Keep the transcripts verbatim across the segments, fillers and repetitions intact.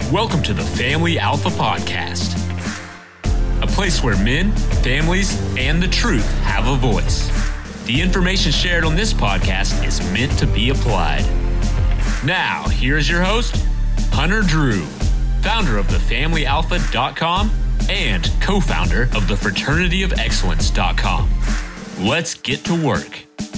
Welcome to the Family Alpha Podcast, a place where men, families, and the truth have a voice. The information shared on this podcast is meant to be applied. Now, here is your host, Hunter Drew, founder of the family alpha dot com and co-founder of the fraternity of excellence dot com. Let's get to work.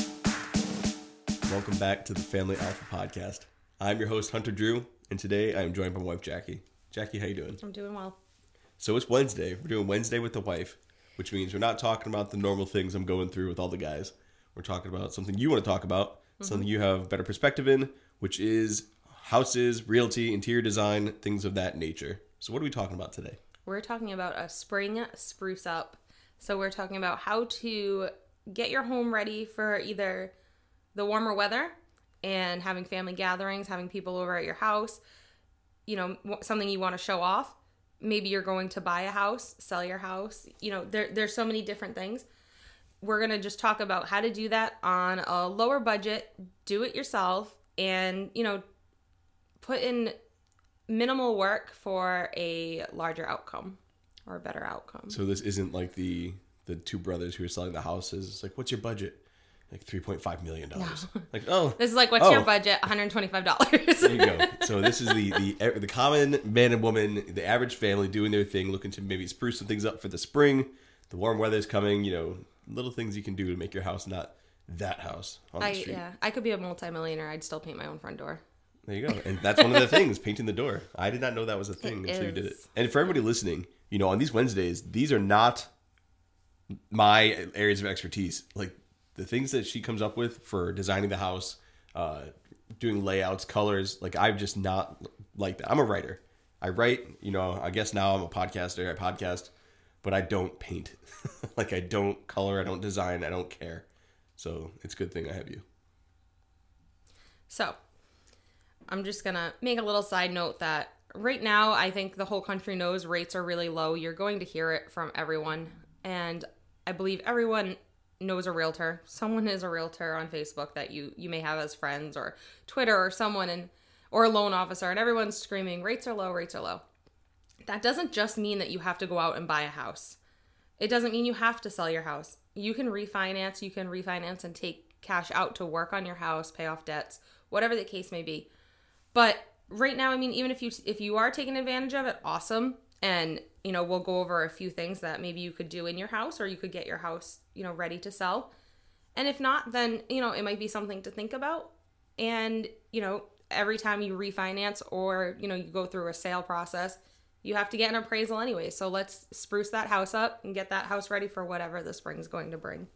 Welcome back to the Family Alpha Podcast. I'm your host, Hunter Drew, and today I am joined by my wife, Jackie. Jackie, how you doing? I'm doing well. So it's Wednesday. We're doing Wednesday with the wife, which means we're not talking about the normal things I'm going through with all the guys. We're talking about something you want to talk about, mm-hmm. something you have better perspective in, which is houses, realty, interior design, things of that nature. So what are we talking about today? We're talking about a spring spruce up. So we're talking about how to get your home ready for either the warmer weather and having family gatherings, having people over at your house, you know, something you want to show off. Maybe you're going to buy a house, sell your house. You know, there there's so many different things. We're going to just talk about how to do that on a lower budget, do it yourself, and, you know, put in minimal work for a larger outcome or a better outcome. So this isn't like the the two brothers who are selling the houses. It's like, what's your budget? Like three point five million dollars. No. Like, oh. This is like, what's oh. your budget? one hundred twenty-five dollars. There you go. So this is the, the the common man and woman, the average family doing their thing, looking to maybe spruce some things up for the spring. The warm weather's coming, you know, little things you can do to make your house not that house on the I, street. Yeah, I could be a multimillionaire. I'd still paint my own front door. There you go. And that's one of the things, painting the door. I did not know that was a thing it until is. you did it. And for everybody listening, you know, on these Wednesdays, these are not my areas of expertise. Like, the things that she comes up with for designing the house, uh, doing layouts, colors, like, I'm just not like that. I'm a writer. I write, you know, I guess now I'm a podcaster. I podcast, but I don't paint. Like, I don't color, I don't design, I don't care. So it's a good thing I have you. So I'm just going to make a little side note that right now, I think the whole country knows rates are really low. You're going to hear it from everyone. And I believe everyone knows a realtor. Someone is a realtor on Facebook that you, you may have as friends, or Twitter, or someone, and or a loan officer, and everyone's screaming, rates are low, rates are low. That doesn't just mean that you have to go out and buy a house. It doesn't mean you have to sell your house. You can refinance, you can refinance and take cash out to work on your house, pay off debts, whatever the case may be. But right now, I mean, even if you if you are taking advantage of it, awesome. And, you know, we'll go over a few things that maybe you could do in your house, or you could get your house, you know, ready to sell. And if not, then, you know, it might be something to think about. And, you know, every time you refinance or, you know, you go through a sale process, you have to get an appraisal anyway. So let's spruce that house up and get that house ready for whatever the spring's going to bring.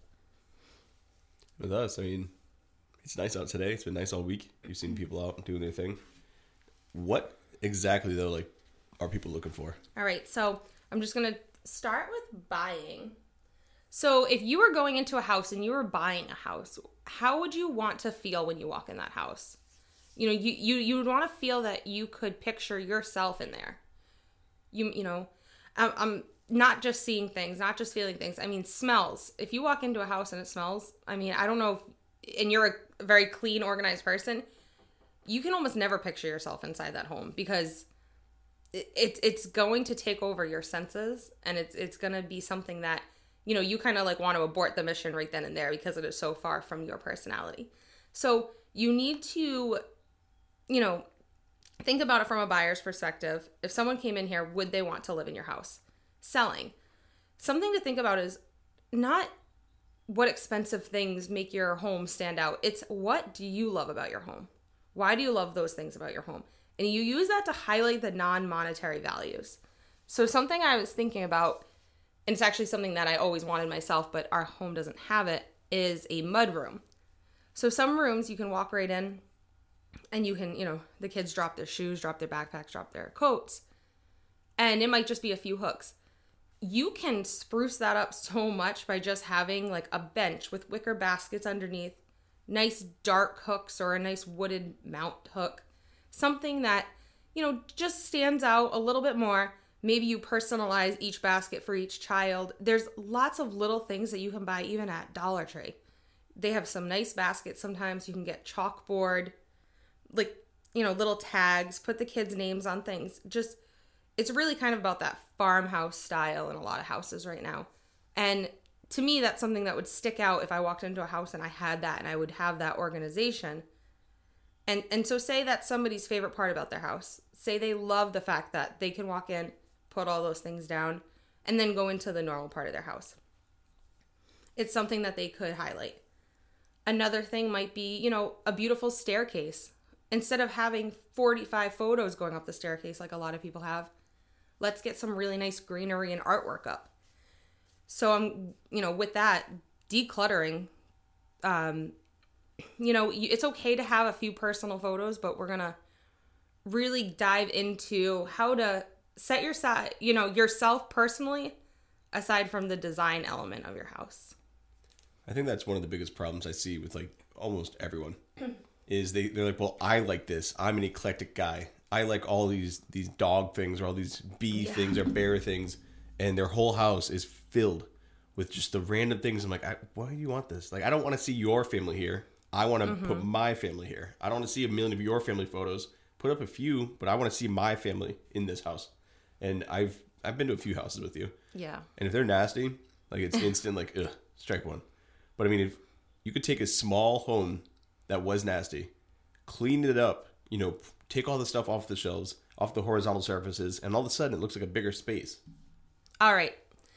With us, I mean, it's nice out today. It's been nice all week. You've seen people out doing their thing. What exactly, though, like, are people looking for? All right, so I'm just going to start with buying. So if you were going into a house and you were buying a house, how would you want to feel when you walk in that house? You know, you you, you would want to feel that you could picture yourself in there. You you know, I'm, I'm not just seeing things, not just feeling things. I mean, smells. If you walk into a house and it smells, I mean, I don't know, if, and you're a very clean, organized person, you can almost never picture yourself inside that home, because it, it it's going to take over your senses, and it's it's going to be something that, you know, you kind of like want to abort the mission right then and there because it is so far from your personality. So you need to, you know, think about it from a buyer's perspective. If someone came in here, would they want to live in your house? Selling. Something to think about is not what expensive things make your home stand out. It's what do you love about your home? Why do you love those things about your home? And you use that to highlight the non-monetary values. So something I was thinking about, and it's actually something that I always wanted myself, but our home doesn't have it, is a mud room. So some rooms you can walk right in, and you can, you know, the kids drop their shoes, drop their backpacks, drop their coats, and it might just be a few hooks. You can spruce that up so much by just having like a bench with wicker baskets underneath, nice dark hooks or a nice wooded mount hook, something that, you know, just stands out a little bit more. Maybe you personalize each basket for each child. There's lots of little things that you can buy even at Dollar Tree. They have some nice baskets. Sometimes you can get chalkboard. Like, you know, little tags, put the kids' names on things. Just, it's really kind of about that farmhouse style in a lot of houses right now. And to me, that's something that would stick out if I walked into a house and I had that and I would have that organization. And and so say that's somebody's favorite part about their house. Say they love the fact that they can walk in, put all those things down, and then go into the normal part of their house. It's something that they could highlight. Another thing might be, you know, a beautiful staircase. Instead of having forty-five photos going up the staircase like a lot of people have, let's get some really nice greenery and artwork up. So I'm, you know, with that, decluttering, um, you know, it's okay to have a few personal photos, but we're going to really dive into how to set your side, you know, yourself personally aside from the design element of your house. I think that's one of the biggest problems I see with like almost everyone is they, they're like, well, I like this. I'm an eclectic guy. I like all these, these dog things or all these bee yeah. things or bear things. And their whole house is filled with just the random things. I'm like, I, why do you want this? Like, I don't want to see your family here. I want to mm-hmm. put my family here. I don't want to see a million of your family photos. Put up a few, but I want to see my family in this house. And I've I've been to a few houses with you. Yeah. And if they're nasty, like it's instant, like, ugh, strike one. But I mean, if you could take a small home that was nasty, clean it up, you know, take all the stuff off the shelves, off the horizontal surfaces, and all of a sudden it looks like a bigger space. All right.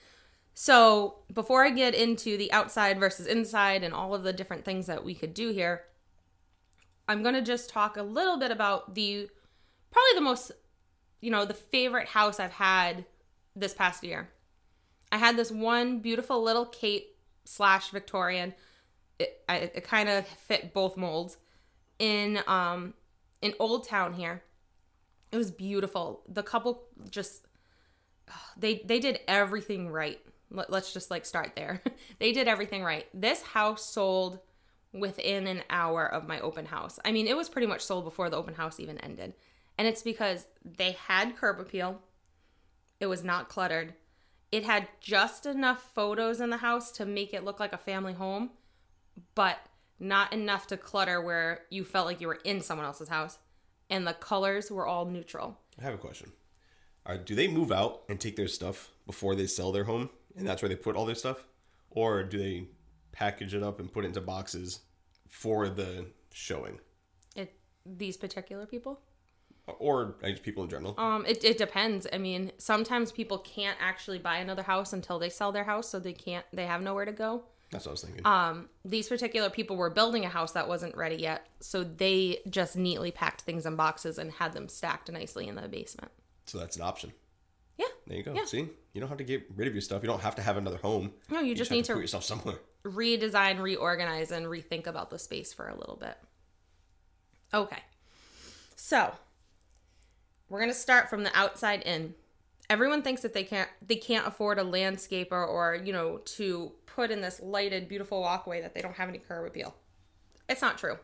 So before I get into the outside versus inside and all of the different things that we could do here, I'm going to just talk a little bit about the, probably the most, you know, the favorite house I've had this past year. I had this one beautiful little Kate slash Victorian. It, I, it kind of fit both molds in, um, in Old Town here. It was beautiful. The couple just, they, they did everything right. Let's just like start there. They did everything right. This house sold within an hour of my open house. I mean, it was pretty much sold before the open house even ended. And it's because they had curb appeal. It was not cluttered. It had just enough photos in the house to make it look like a family home, but not enough to clutter where you felt like you were in someone else's house. And the colors were all neutral. I have a question. All right, do they move out and take their stuff before they sell their home? And that's where they put all their stuff? Or do they package it up and put it into boxes for the showing? It these particular people? Or I guess people in general? Um, it, it depends. I mean, sometimes people can't actually buy another house until they sell their house, so they can't, they have nowhere to go. That's what I was thinking. Um, these particular people were building a house that wasn't ready yet, so they just neatly packed things in boxes and had them stacked nicely in the basement. So that's an option. Yeah. There you go. Yeah. See? You don't have to get rid of your stuff. You don't have to have another home. No, you, you just, just need to to put yourself somewhere. Redesign, reorganize, and rethink about the space for a little bit. Okay. So, we're going to start from the outside in. Everyone thinks that they can't they can't afford a landscaper or, you know, to put in this lighted, beautiful walkway that they don't have any curb appeal. It's not true.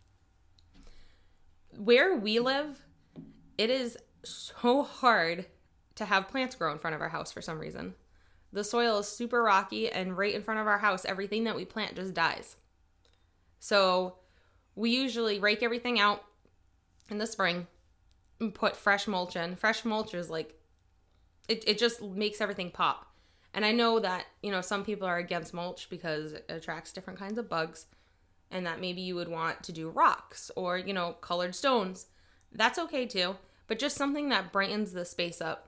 Where we live, it is so hard to have plants grow in front of our house for some reason. The soil is super rocky, and right in front of our house, everything that we plant just dies. So we usually rake everything out in the spring and put fresh mulch in. Fresh mulch is like, it, it just makes everything pop. And I know that, you know, some people are against mulch because it attracts different kinds of bugs, and that maybe you would want to do rocks or, you know, colored stones. That's okay too, but just something that brightens the space up.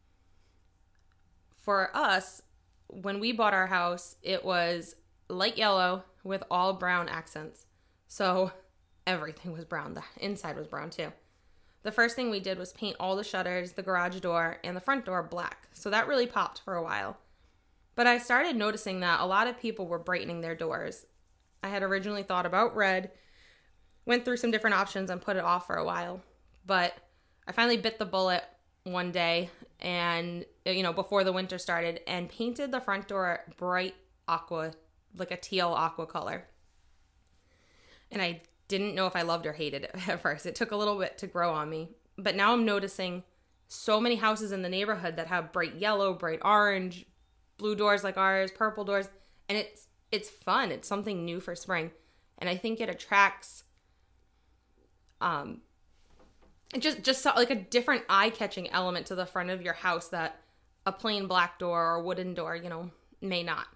For us, when we bought our house, it was light yellow with all brown accents. So everything was brown. The inside was brown too. The first thing we did was paint all the shutters, the garage door, and the front door black. So that really popped for a while. But I started noticing that a lot of people were brightening their doors. I had originally thought about red, went through some different options and put it off for a while. But I finally bit the bullet one day and, you know, before the winter started, and painted the front door bright aqua, like a teal aqua color. And I didn't know if I loved or hated it at first. It took a little bit to grow on me. But now I'm noticing so many houses in the neighborhood that have bright yellow, bright orange, blue doors like ours, purple doors. And it's it's fun. It's something new for spring. And I think it attracts um it just just saw like a different eye-catching element to the front of your house that a plain black door or wooden door, you know, may not.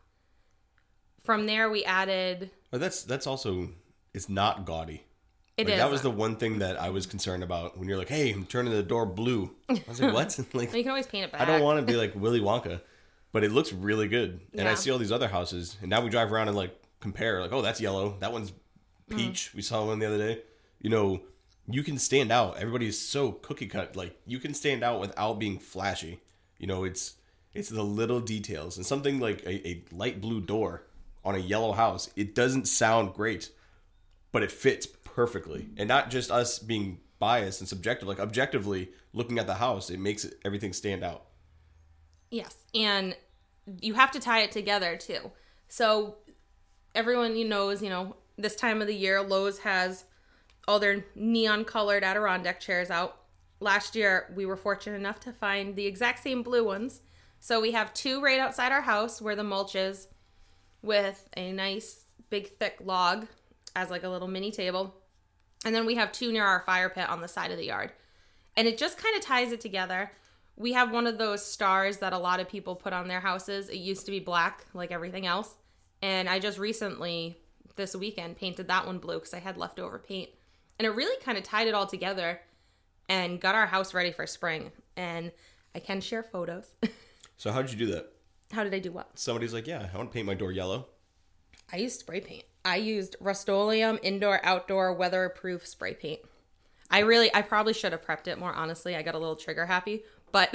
From there, we added. But that's that's also it's not gaudy. It like, is. That was the one thing that I was concerned about when you're like, "Hey, I'm turning the door blue." I was like, "What?" Like, you can always paint it back. I don't want to be like Willy Wonka, but it looks really good. And Yeah. I see all these other houses, and now we drive around and like compare. Like, oh, that's yellow. That one's peach. Mm. We saw one the other day. You know, you can stand out. Everybody's so cookie cut. Like, you can stand out without being flashy. You know, it's it's the little details. And something like a, a light blue door on a yellow house, it doesn't sound great, but it fits perfectly. And not just us being biased and subjective, like objectively looking at the house, it makes it, everything stand out. Yes, and you have to tie it together too. So everyone you knows, you know, this time of the year, Lowe's has all their neon colored Adirondack chairs out. Last year, we were fortunate enough to find the exact same blue ones. So we have two right outside our house where the mulch is, with a nice big thick log as like a little mini table. And then we have two near our fire pit on the side of the yard. And it just kind of ties it together. We have one of those stars that a lot of people put on their houses. It used to be black like everything else. And I just recently, this weekend, painted that one blue because I had leftover paint. And it really kind of tied it all together and got our house ready for spring. And I can share photos. So how did you do that? How did I do what? Somebody's like, yeah, I want to paint my door yellow. I used spray paint. I used Rust-Oleum indoor outdoor weatherproof spray paint. I really, I probably should have prepped it more, honestly. I got a little trigger happy, but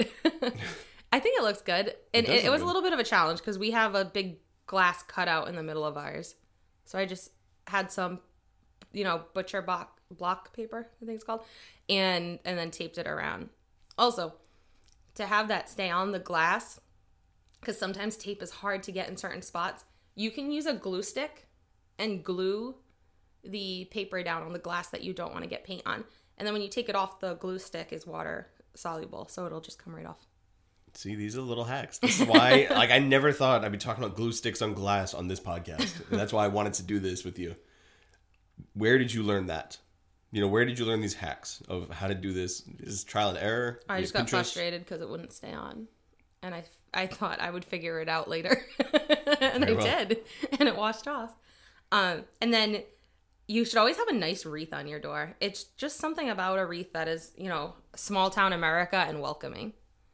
I think it looks good. And it, it, it was good. A little bit of a challenge because we have a big glass cutout in the middle of ours. So I just had some, you know, butcher block, block paper, I think it's called, and, and then taped it around. Also, to have that stay on the glass, because sometimes tape is hard to get in certain spots, you can use a glue stick and glue the paper down on the glass that you don't want to get paint on. And then when you take it off, the glue stick is water soluble, so it'll just come right off. See, these are little hacks. This is why, like, I never thought I'd be talking about glue sticks on glass on this podcast. And that's why I wanted to do this with you. Where did you learn that? You know, where did you learn these hacks of how to do this? Is this trial and error? I just got Pinterest? frustrated because it wouldn't stay on. And I, I thought I would figure it out later. And Very I well. did. And it washed off. Um, and then you should always have a nice wreath on your door. It's just something about a wreath that is, you know, small town America and welcoming.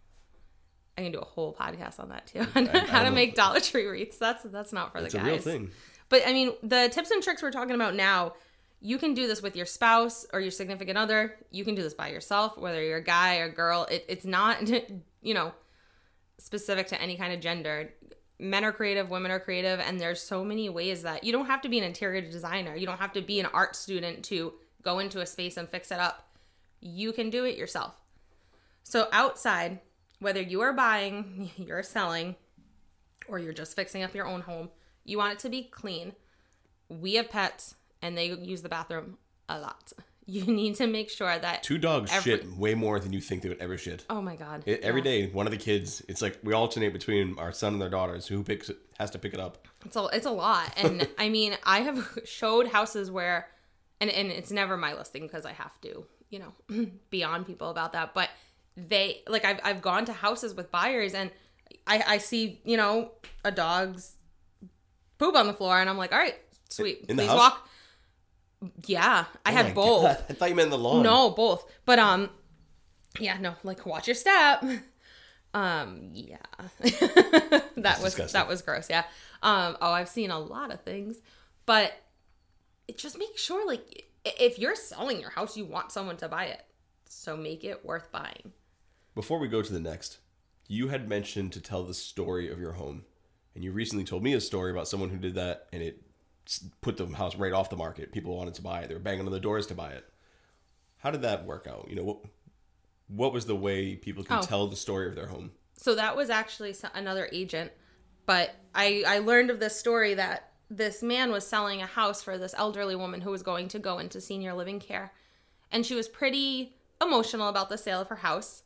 I can do a whole podcast on that too. On how to make Dollar Tree wreaths. That's that's not for it's the guys. It's a real thing. But I mean, the tips and tricks we're talking about now, you can do this with your spouse or your significant other. You can do this by yourself, whether you're a guy or girl. It, it's not, you know, specific to any kind of gender. Men are creative, women are creative, and there's so many ways that you don't have to be an interior designer. You don't have to be an art student to go into a space and fix it up. You can do it yourself. So outside, whether you are buying, you're selling, or you're just fixing up your own home, you want it to be clean. We have pets, and they use the bathroom a lot. You need to make sure that... Two dogs every... shit way more than you think they would ever shit. Oh, my God. It, every yeah. day, one of the kids, it's like we alternate between our son and their daughters. Who picks it, has to pick it up. It's a, it's a lot. And, I mean, I have showed houses where... And, and it's never my listing because I have to, you know, be on people about that. But they... Like, I've, I've gone to houses with buyers, and I, I see, you know, a dog's poop on the floor, and I'm like, all right, sweet. In Please the house? walk... Yeah, I oh had both. God. I thought you meant the lawn. No, both. But um, yeah, no, like watch your step. Um, yeah, that That's was disgusting. that was gross. Yeah. Um. Oh, I've seen a lot of things, but it just make sure, like, if you're selling your house, you want someone to buy it, so make it worth buying. Before we go to the next, you had mentioned to tell the story of your home, and you recently told me a story about someone who did that, and it put the house right off the market. People wanted to buy it. They were banging on the doors to buy it. How did that work out? You know, what what was the way people can oh. tell the story of their home? So that was actually another agent, but I, I learned of this story that this man was selling a house for this elderly woman who was going to go into senior living care. And she was pretty emotional about the sale of her house.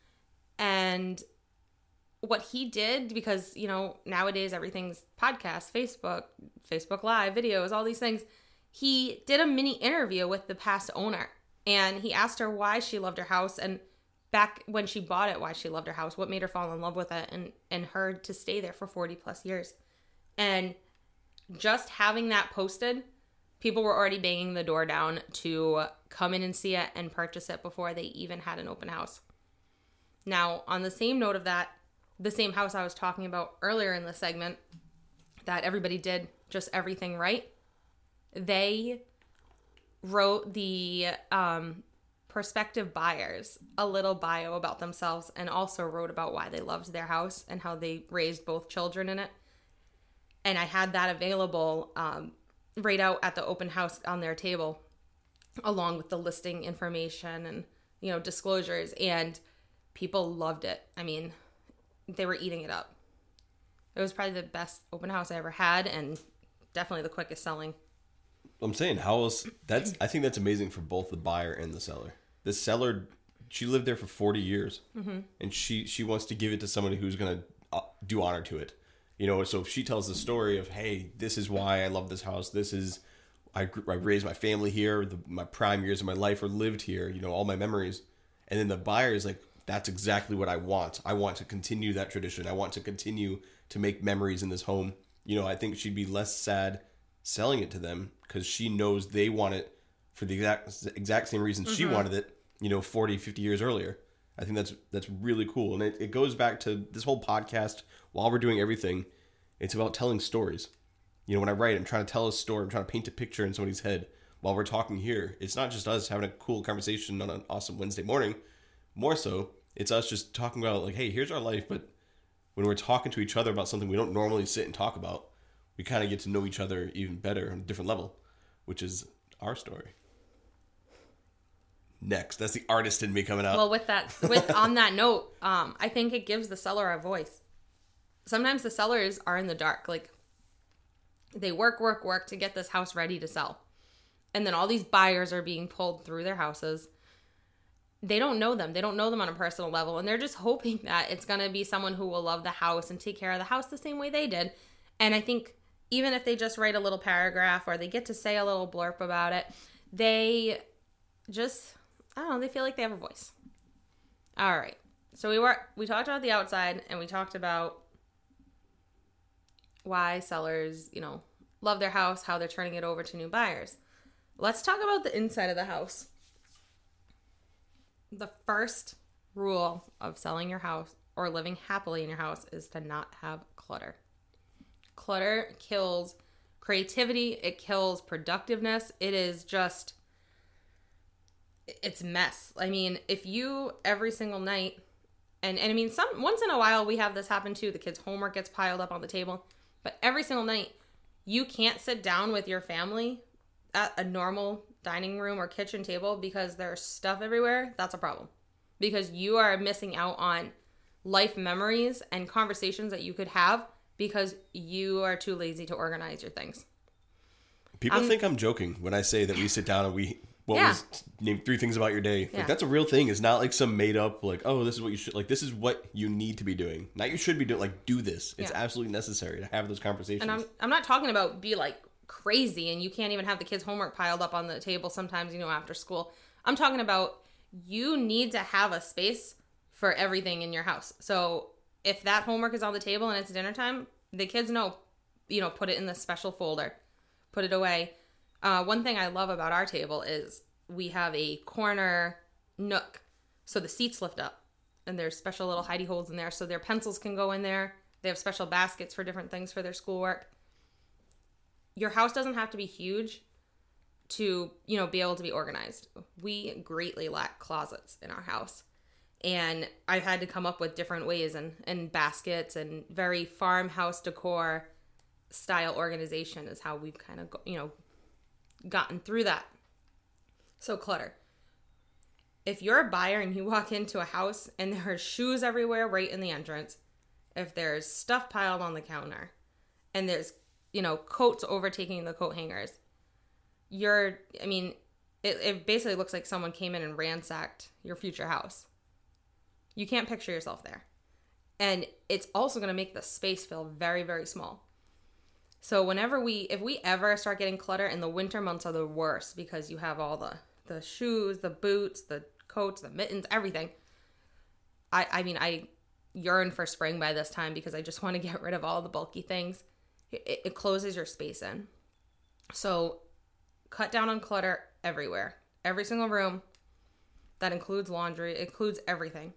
And what he did, because, you know, nowadays everything's podcast, Facebook, Facebook Live, videos, all these things. He did a mini interview with the past owner. And he asked her why she loved her house, and back when she bought it, why she loved her house, what made her fall in love with it, and, and her to stay there for forty plus years. And just having that posted, people were already banging the door down to come in and see it and purchase it before they even had an open house. Now, on the same note of that, the same house I was talking about earlier in the segment, that everybody did just everything right, they wrote the um, prospective buyers a little bio about themselves and also wrote about why they loved their house and how they raised both children in it. And I had that available um, right out at the open house on their table, along with the listing information and, you know, disclosures. And people loved it. I mean, they were eating it up. It was probably the best open house I ever had, and definitely the quickest selling. I'm saying, how else? That's I think that's amazing for both the buyer and the seller. The seller, she lived there for forty years, mm-hmm. and she she wants to give it to somebody who's going to do honor to it. You know, so if she tells the story of, hey, this is why I love this house. This is I, I raised my family here. The, my prime years of my life are lived here. You know, all my memories. And then the buyer is like, that's exactly what I want. I want to continue that tradition. I want to continue to make memories in this home. You know, I think she'd be less sad selling it to them because she knows they want it for the exact exact same reason mm-hmm. she wanted it, you know, forty, fifty years earlier. I think that's that's really cool. And it, it goes back to this whole podcast. While we're doing everything, it's about telling stories. You know, when I write, I'm trying to tell a story. I'm trying to paint a picture in somebody's head. While we're talking here, it's not just us having a cool conversation on an awesome Wednesday morning. More so, it's us just talking about, like, hey, here's our life. But when we're talking to each other about something we don't normally sit and talk about, we kind of get to know each other even better on a different level, which is our story. Next, that's the artist in me coming out. Well, with that, with on that note, um, I think it gives the seller a voice. Sometimes the sellers are in the dark. Like, they work, work, work to get this house ready to sell. And then all these buyers are being pulled through their houses. They don't know them. They don't know them on a personal level. And they're just hoping that it's going to be someone who will love the house and take care of the house the same way they did. And I think even if they just write a little paragraph or they get to say a little blurb about it, they just, I don't know, they feel like they have a voice. All right. So we were we talked about the outside, and we talked about why sellers, you know, love their house, how they're turning it over to new buyers. Let's talk about the inside of the house. The first rule of selling your house or living happily in your house is to not have clutter. Clutter kills creativity. It kills productiveness. It is just, it's mess. I mean, if you every single night, and, and I mean, some once in a while we have this happen too. The kids' homework gets piled up on the table. But every single night, you can't sit down with your family at a normal dining room or kitchen table because there's stuff everywhere. That's a problem. Because you are missing out on life memories and conversations that you could have because you are too lazy to organize your things. People um, think I'm joking when I say that we sit down and we... What yeah. was name three things about your day? Yeah. Like, that's a real thing. It's not like some made up, like, oh, this is what you should, like, this is what you need to be doing. Not you should be doing, like, do this. It's yeah. absolutely necessary to have those conversations. And I'm, I'm not talking about be like crazy and you can't even have the kids' homework piled up on the table sometimes, you know, after school. I'm talking about you need to have a space for everything in your house. So if that homework is on the table and it's dinner time, the kids know, you know, put it in the special folder, put it away. Uh, one thing I love about our table is we have a corner nook. So the seats lift up and there's special little hidey holes in there so their pencils can go in there. They have special baskets for different things for their schoolwork. Your house doesn't have to be huge to, you know, be able to be organized. We greatly lack closets in our house. And I've had to come up with different ways and, and baskets and very farmhouse decor style organization is how we've kind of, you know, gotten through that. So clutter. If you're a buyer and you walk into a house and there are shoes everywhere right in the entrance, if there's stuff piled on the counter and there's, you know, coats overtaking the coat hangers, you're, I mean, it, it basically looks like someone came in and ransacked your future house. You can't picture yourself there. And it's also going to make the space feel very, very small. So whenever we, if we ever start getting clutter, and the winter months are the worst because you have all the, the shoes, the boots, the coats, the mittens, everything. I, I mean, I yearn for spring by this time because I just want to get rid of all the bulky things. It, it closes your space in. So cut down on clutter everywhere. Every single room. That includes laundry. It includes everything.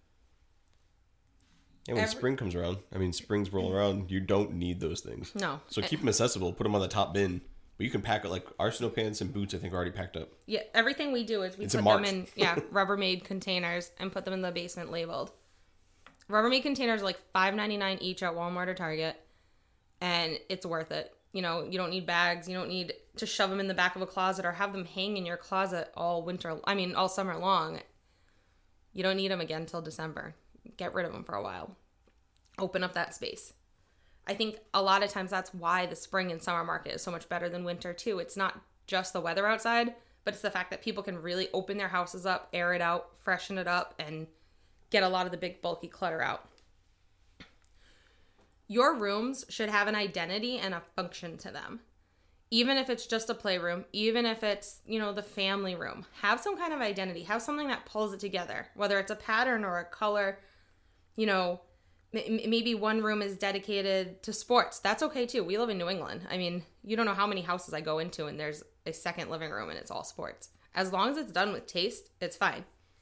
And when Every- spring comes around, I mean, springs roll around, you don't need those things. No. So keep them accessible. Put them on the top bin. But you can pack it, like our snow pants and boots, I think, are already packed up. Yeah, everything we do is we It's a put March. them in yeah Rubbermaid containers and put them in the basement labeled. Rubbermaid containers are like five ninety-nine each at Walmart or Target, and it's worth it. You know, you don't need bags. You don't need to shove them in the back of a closet or have them hang in your closet all winter. I mean, all summer long. You don't need them again until December. Get rid of them for a while. Open up that space. I think a lot of times that's why the spring and summer market is so much better than winter too. It's not just the weather outside, but it's the fact that people can really open their houses up, air it out, freshen it up, and get a lot of the big bulky clutter out. Your rooms should have an identity and a function to them. Even if it's just a playroom, even if it's, you know, the family room, have some kind of identity. Have something that pulls it together, whether it's a pattern or a color. You know, m- maybe one room is dedicated to sports. That's okay too. We live in New England. I mean, you don't know how many houses I go into and there's a second living room and it's all sports. As long as it's done with taste, it's fine.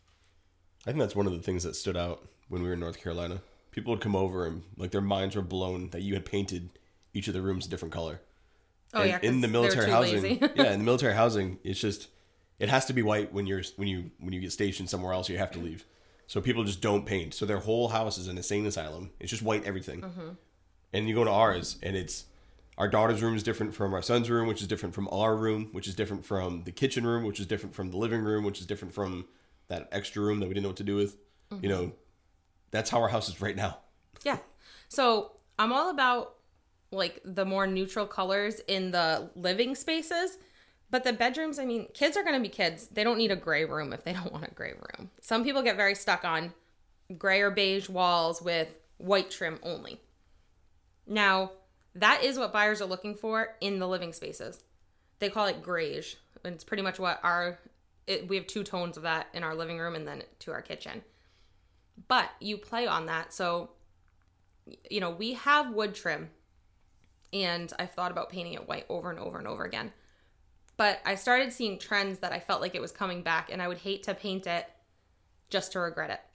I think that's one of the things that stood out when we were in North Carolina. People would come over and like their minds were blown that you had painted each of the rooms a different color. Oh and yeah, in the they're military too housing, lazy. yeah, in the military housing, it's just it has to be white when you're when you when you get stationed somewhere else. You have to leave, so people just don't paint. So their whole house is an insane asylum. It's just white everything. Mm-hmm. And you go to ours, and it's our daughter's room is different from our son's room, which is different from our room, which is different from the kitchen room, which is different from the living room, which is different from that extra room that we didn't know what to do with. Mm-hmm. You know, that's how our house is right now. Yeah. So I'm all about like the more neutral colors in the living spaces, but the bedrooms, I mean, kids are going to be kids. They don't need a gray room if they don't want a gray room. Some people get very stuck on gray or beige walls with white trim only. Now, that is what buyers are looking for in the living spaces. They call it grayish. And it's pretty much what our, it, we have two tones of that in our living room and then to our kitchen. But you play on that. So, you know, we have wood trim. And I've thought about painting it white over and over and over again. But I started seeing trends that I felt like it was coming back. And I would hate to paint it just to regret it.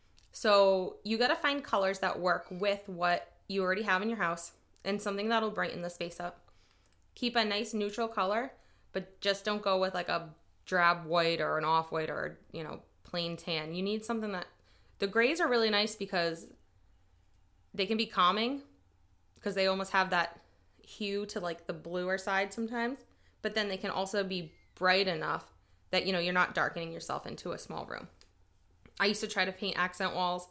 So you got to find colors that work with what you already have in your house. And something that'll brighten the space up. Keep a nice neutral color. But just don't go with like a drab white or an off white or, you know, plain tan. You need something that... The grays are really nice because they can be calming. Because they almost have that hue to like the bluer side sometimes, but then they can also be bright enough that, you know, you're not darkening yourself into a small room. I used to try to paint accent walls,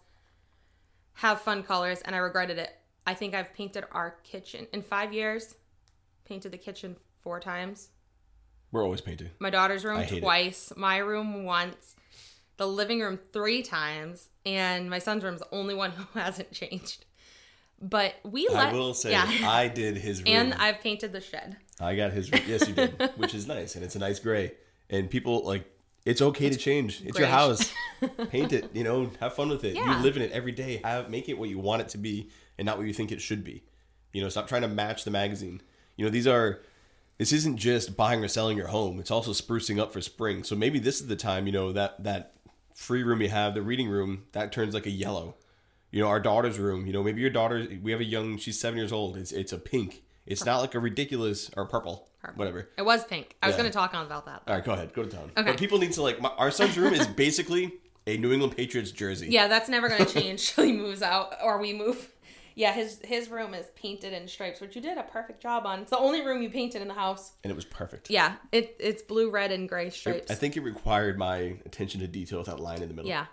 have fun colors, and I regretted it. I think I've painted our kitchen in five years, painted the kitchen four times. We're always painting. My daughter's room I hate twice, it. My room once, the living room three times, and my son's room's the only one who hasn't changed. But we let... I will say, yeah. I did his room. And I've painted the shed. I got his room. Yes, you did. Which is nice. And it's a nice gray. And people, like, it's okay it's to change. It's grayish. your house. Paint it. You know, have fun with it. Yeah. You live in it every day. Have Make it what you want it to be and not what you think it should be. You know, stop trying to match the magazine. You know, these are... This isn't just buying or selling your home. It's also sprucing up for spring. So maybe this is the time, you know, that, that free room you have, the reading room, that turns like a yellow. You know, our daughter's room, you know, maybe your daughter, we have a young, she's seven years old. It's it's a pink. It's purple. Not like a ridiculous, or purple, purple. Whatever. It was pink. I was Yeah. going to talk on about that. Though. All right, go ahead. Go to town. Okay. But people need to, like, my, our son's room is basically a New England Patriots jersey. Yeah, that's never going to change till he moves out or we move. Yeah, his his room is painted in stripes, which you did a perfect job on. It's the only room you painted in the house. And it was perfect. Yeah, it it's blue, red, and gray stripes. It, I think it required my attention to detail with that line in the middle. Yeah.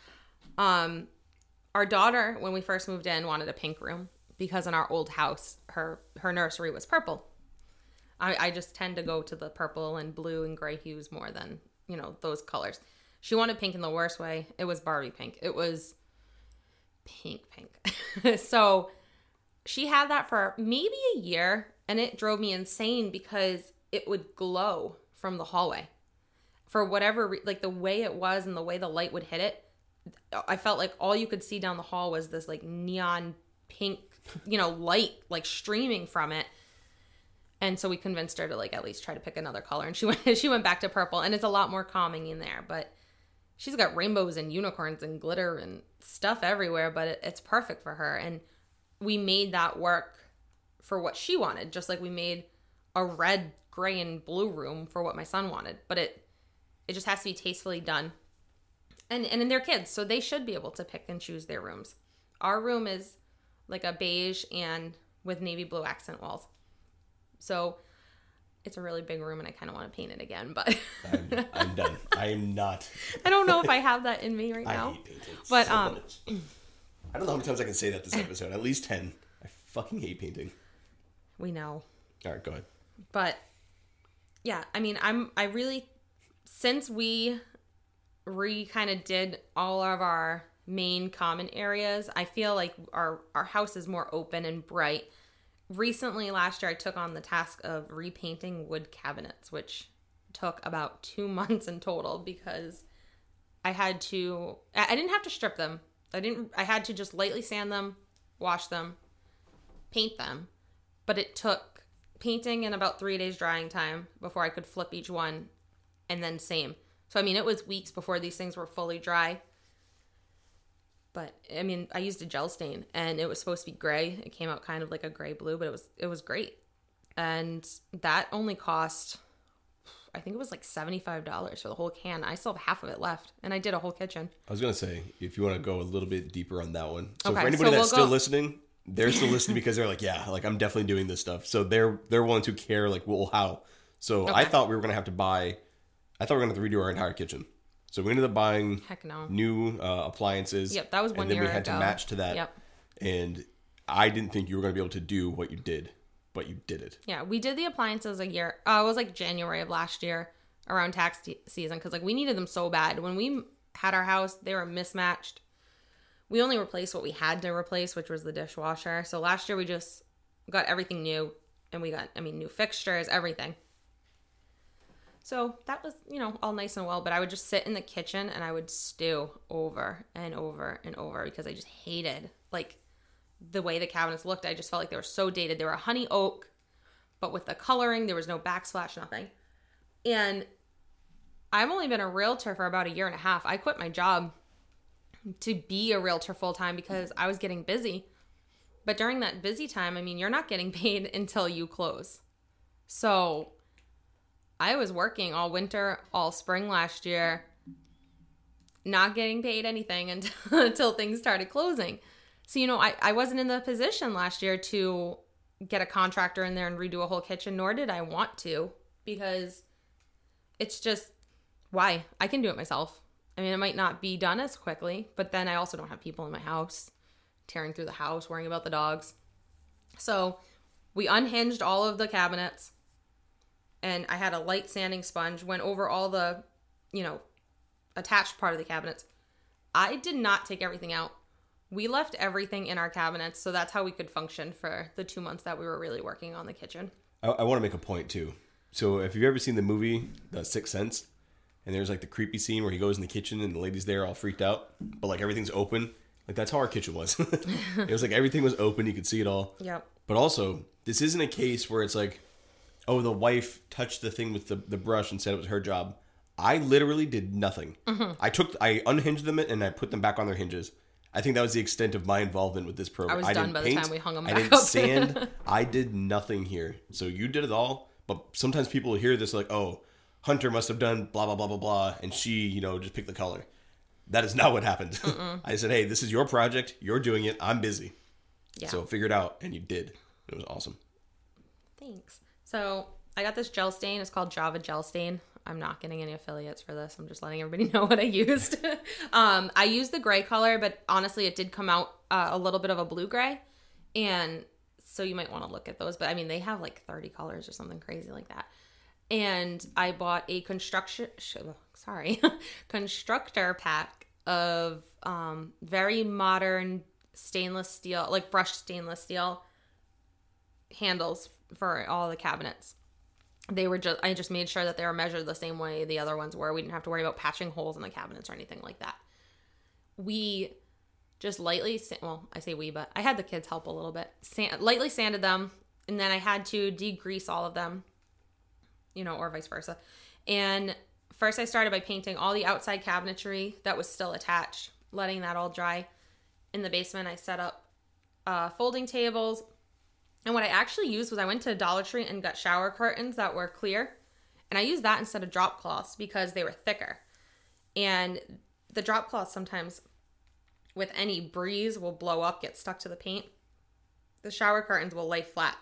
Um... Our daughter, when we first moved in, wanted a pink room because in our old house, her, her nursery was purple. I, I just tend to go to the purple and blue and gray hues more than, you know, those colors. She wanted pink in the worst way. It was Barbie pink. It was pink, pink. So she had that for maybe a year, and it drove me insane because it would glow from the hallway. for whatever, re- like the way it was and the way the light would hit it, I felt like all you could see down the hall was this like neon pink, you know, light like streaming from it. And so we convinced her to like at least try to pick another color, and she went she went back to purple, and it's a lot more calming in there. But she's got rainbows and unicorns and glitter and stuff everywhere, but it, it's perfect for her. And we made that work for what she wanted, just like we made a red, gray, and blue room for what my son wanted. But it it just has to be tastefully done. And and in their kids, so they should be able to pick and choose their rooms. Our room is like a beige and with navy blue accent walls. So it's a really big room, and I kind of want to paint it again, but I'm, I'm done. I am not. I don't know if I have that in me right now. I hate painting. But so um, much. I don't know how many times I can say that this episode. At least ten. I fucking hate painting. We know. All right, go ahead. But yeah, I mean, I'm I really since we re kind of did all of our main common areas, I feel like our our house is more open and bright. Recently, last year, I took on the task of repainting wood cabinets, which took about two months in total because I had to, I didn't have to strip them. I didn't, I had to just lightly sand them, wash them, paint them. But it took painting and about three days drying time before I could flip each one, and then same. So, I mean, it was weeks before these things were fully dry. But I mean, I used a gel stain, and it was supposed to be gray. It came out kind of like a gray blue, but it was it was great. And that only cost, I think it was like seventy-five dollars for the whole can. I still have half of it left, and I did a whole kitchen. I was gonna say, if you want to go a little bit deeper on that one. So okay, for anybody so that's we'll still go... listening, they're still listening because they're like, yeah, like I'm definitely doing this stuff. So they're they're ones who care, like, well, how? So okay. I thought we were gonna have to buy. I thought we were gonna have to redo our entire kitchen. So we ended up buying Heck no. new uh, appliances. Yep, that was one and then year we had ago. to match to that. Yep. And I didn't think you were going to be able to do what you did, but you did it. Yeah, we did the appliances a year. Uh, it was like January of last year around tax t- season because like we needed them so bad. When we had our house, they were mismatched. We only replaced what we had to replace, which was the dishwasher. So last year we just got everything new, and we got, I mean, new fixtures, everything. So that was, you know, all nice and well, but I would just sit in the kitchen and I would stew over and over and over because I just hated, like, the way the cabinets looked. I just felt like they were so dated. They were honey oak, but with the coloring, there was no backsplash, nothing. And I've only been a realtor for about a year and a half. I quit my job to be a realtor full time because I was getting busy. But during that busy time, I mean, you're not getting paid until you close. So I was working all winter, all spring last year, not getting paid anything until, until things started closing. So, you know, I, I wasn't in the position last year to get a contractor in there and redo a whole kitchen, nor did I want to, because it's just, why? I can do it myself. I mean, it might not be done as quickly, but then I also don't have people in my house tearing through the house, worrying about the dogs. So we unhinged all of the cabinets. And I had a light sanding sponge, went over all the, you know, attached part of the cabinets. I did not take everything out. We left everything in our cabinets, so that's how we could function for the two months that we were really working on the kitchen. I, I want to make a point, too. So if you've ever seen the movie, The Sixth Sense, and there's like the creepy scene where he goes in the kitchen and the lady's there all freaked out, but like everything's open, like that's how our kitchen was. It was like everything was open, you could see it all. Yep. But also, this isn't a case where it's like, oh, the wife touched the thing with the, the brush and said it was her job. I literally did nothing. Mm-hmm. I took, I unhinged them and I put them back on their hinges. I think that was the extent of my involvement with this program. I was I done didn't by paint, the time we hung them I back didn't up. sand. I did nothing here. So you did it all. But sometimes people will hear this like, oh, Hunter must have done blah, blah, blah, blah, blah. And she, you know, just picked the color. That is not what happened. I said, hey, this is your project. You're doing it. I'm busy. Yeah. So figure it out. And you did. It was awesome. Thanks. So I got this gel stain. It's called Java Gel Stain. I'm not getting any affiliates for this. I'm just letting everybody know what I used. um, I used the gray color, but honestly, it did come out uh, a little bit of a blue gray. And so you might want to look at those. But I mean, they have like thirty colors or something crazy like that. And I bought a construction, sorry, constructor pack of um, very modern stainless steel, like brushed stainless steel handles for all the cabinets. They were just, I just made sure that they were measured the same way the other ones were. We didn't have to worry about patching holes in the cabinets or anything like that. We just lightly, well, I say we, but I had the kids help a little bit. Sand, lightly sanded them, and then I had to degrease all of them, you know, or vice versa. And first I started by painting all the outside cabinetry that was still attached, letting that all dry. In the basement, I set up uh, folding tables. And what I actually used was I went to Dollar Tree and got shower curtains that were clear. And I used that instead of drop cloths because they were thicker. And the drop cloth sometimes, with any breeze, will blow up, get stuck to the paint. The shower curtains will lay flat.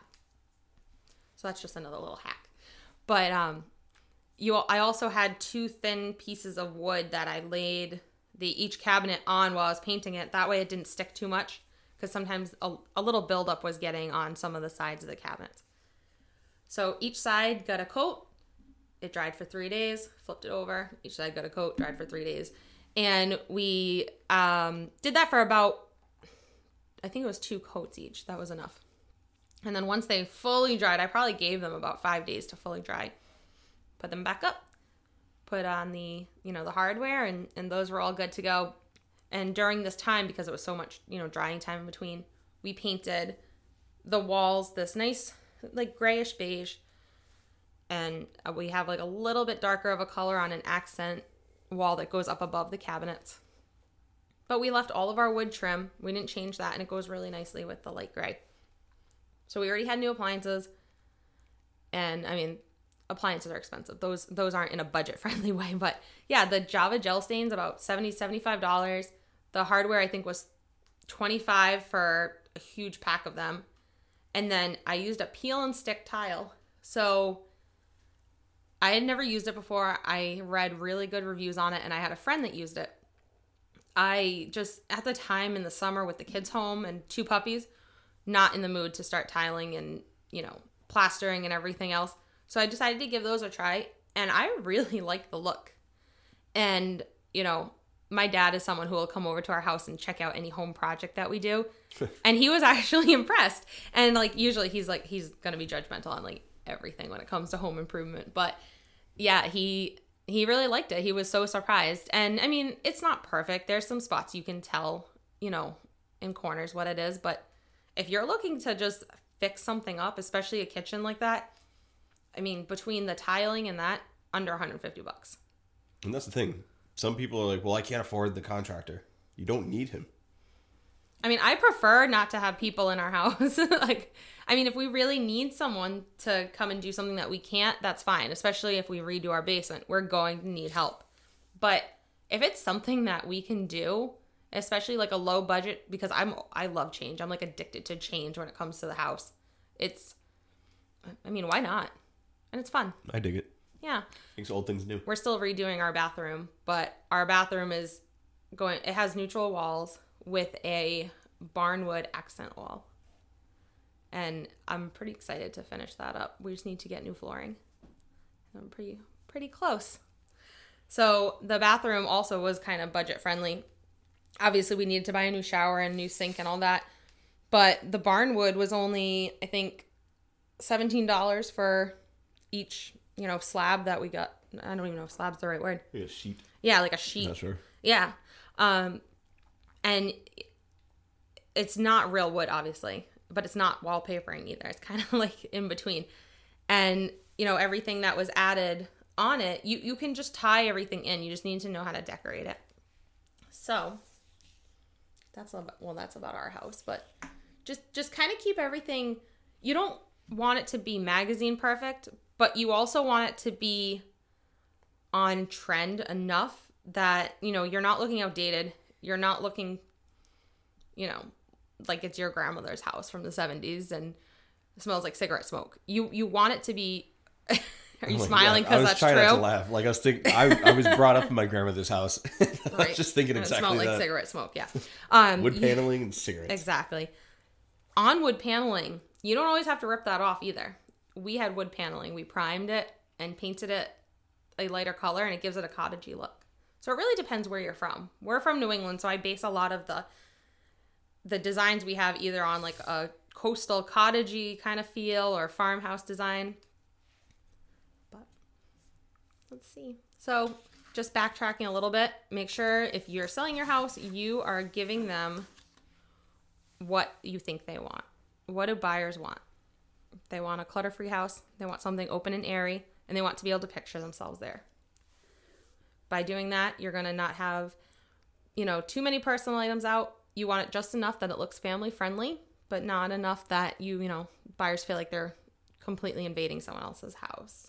So that's just another little hack. But um, you, I also had two thin pieces of wood that I laid the each cabinet on while I was painting it. That way it didn't stick too much, because sometimes a, a little buildup was getting on some of the sides of the cabinets. So each side got a coat. It dried for three days, flipped it over. Each side got a coat, dried for three days. And we um, did that for about, I think it was two coats each. That was enough. And then once they fully dried, I probably gave them about five days to fully dry. Put them back up, put on the, you know, the hardware, and, and those were all good to go. And during this time, because it was so much, you know, drying time in between, we painted the walls this nice, like, grayish beige. And we have, like, a little bit darker of a color on an accent wall that goes up above the cabinets. But we left all of our wood trim. We didn't change that, and it goes really nicely with the light gray. So we already had new appliances. And, I mean, appliances are expensive. Those those aren't in a budget-friendly way. But, yeah, the Java gel stains, about seventy dollars, seventy-five dollars. The hardware, I think, was twenty-five dollars for a huge pack of them. And then I used a peel and stick tile. So I had never used it before. I read really good reviews on it, and I had a friend that used it. I just, at the time in the summer with the kids home and two puppies, not in the mood to start tiling and, you know, plastering and everything else. So I decided to give those a try, and I really like the look. And, you know, my dad is someone who will come over to our house and check out any home project that we do. And he was actually impressed. And, like, usually he's, like, he's going to be judgmental on, like, everything when it comes to home improvement. But, yeah, he he really liked it. He was so surprised. And, I mean, it's not perfect. There's some spots you can tell, you know, in corners what it is. But if you're looking to just fix something up, especially a kitchen like that, I mean, between the tiling and that, under one hundred fifty bucks. And that's the thing. Some people are like, well, I can't afford the contractor. You don't need him. I mean, I prefer not to have people in our house. Like, I mean, if we really need someone to come and do something that we can't, that's fine. Especially if we redo our basement, we're going to need help. But if it's something that we can do, especially like a low budget, because I'm, I love change. I'm like addicted to change when it comes to the house. It's, I mean, why not? And it's fun. I dig it. Yeah. Makes old things new. We're still redoing our bathroom, but our bathroom is going, it has neutral walls with a barnwood accent wall. And I'm pretty excited to finish that up. We just need to get new flooring. I'm pretty, pretty close. So the bathroom also was kind of budget friendly. Obviously we needed to buy a new shower and new sink and all that. But the barnwood was only, I think, seventeen dollars for each, you know, slab that we got. I don't even know if slab's the right word. Like a sheet. Yeah, like a sheet. Not sure. Yeah. Um, and it's not real wood, obviously, but it's not wallpapering either. It's kind of like in between. And, you know, everything that was added on it, you, you can just tie everything in. You just need to know how to decorate it. So that's about, well, that's about our house, but just, just kind of keep everything. You don't want it to be magazine perfect, but you also want it to be on trend enough that, you know, you're not looking outdated. You're not looking, you know, like it's your grandmother's house from the seventies and it smells like cigarette smoke. You you want it to be. Are you oh smiling because that's true? I was trying not to laugh. Like I was thinking, I, I was brought up in my grandmother's house. I right. was just thinking and exactly it smelled that. like cigarette smoke. Yeah. Um, wood paneling and cigarettes. Exactly. On wood paneling, you don't always have to rip that off either. We had wood paneling. We primed it and painted it a lighter color, and it gives it a cottagey look. So it really depends where you're from. We're from New England, so I base a lot of the the designs we have either on like a coastal cottagey kind of feel or farmhouse design. let's see. So just backtracking a little bit, make sure if you're selling your house, you are giving them what you think they want. What do buyers want? They want a clutter-free house. They want something open and airy, and they want to be able to picture themselves there. By doing that, you're going to not have, you know, too many personal items out. You want it just enough that it looks family-friendly, but not enough that you, you know, buyers feel like they're completely invading someone else's house.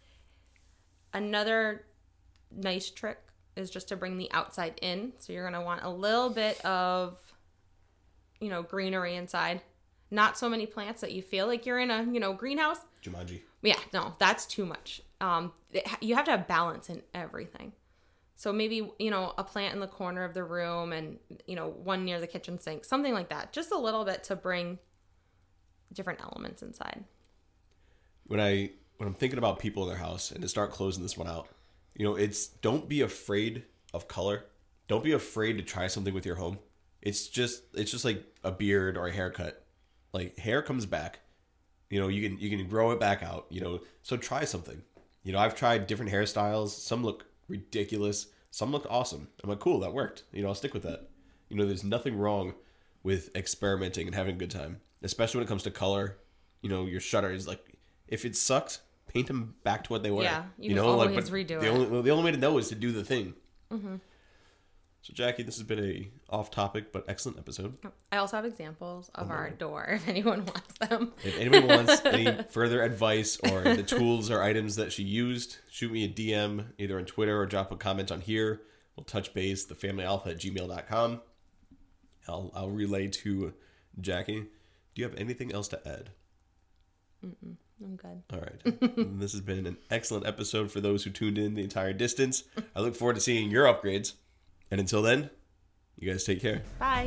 Another nice trick is just to bring the outside in. So you're going to want a little bit of, you know, greenery inside. Not so many plants that you feel like you're in a, you know, greenhouse. Jumanji. Yeah, no, that's too much. Um, it, you have to have balance in everything. So maybe, you know, a plant in the corner of the room and, you know, one near the kitchen sink, something like that. Just a little bit to bring different elements inside. When I when I'm thinking about people in their house and to start closing this one out, you know, it's don't be afraid of color. Don't be afraid to try something with your home. It's just it's just like a beard or a haircut. Like hair comes back. You know, you can you can grow it back out, you know. So try something. You know, I've tried different hairstyles. Some look ridiculous. Some look awesome. I'm like, cool, that worked. You know, I'll stick with that. You know, there's nothing wrong with experimenting and having a good time, especially when it comes to color. You know, your shutters, like, if it sucks, paint them back to what they were. Yeah, you, you can know, always like, but redo the it. only the only way to know is to do the thing. Mm-hmm. So, Jackie, this has been a off-topic but excellent episode. I also have examples of Oh, our no. door if anyone wants them. If anyone wants any further advice or the tools or items that she used, shoot me a D M either on Twitter or drop a comment on here. We'll touch base, the family alpha at gmail dot com. I'll, I'll relay to Jackie. Do you have anything else to add? Mm-mm, I'm good. All right. This has been an excellent episode for those who tuned in the entire distance. I look forward to seeing your upgrades. And until then, you guys take care. Bye.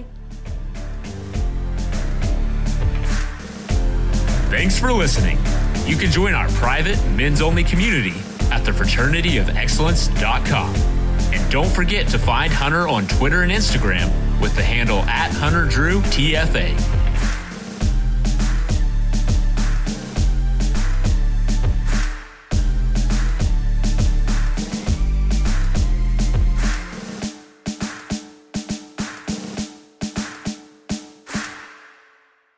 Thanks for listening. You can join our private men's-only community at the fraternity of excellence dot com. And don't forget to find Hunter on Twitter and Instagram with the handle at Hunter Drew T F A.